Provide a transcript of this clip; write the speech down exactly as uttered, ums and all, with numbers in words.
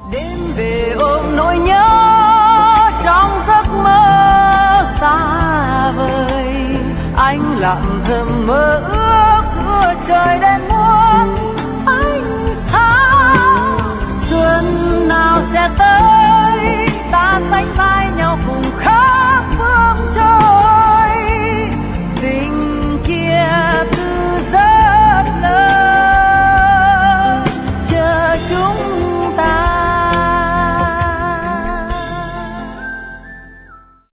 đêm về ôm nỗi nhớ trong giấc mơ xa vời, anh lặng thầm mơ ước giữa trời đêm.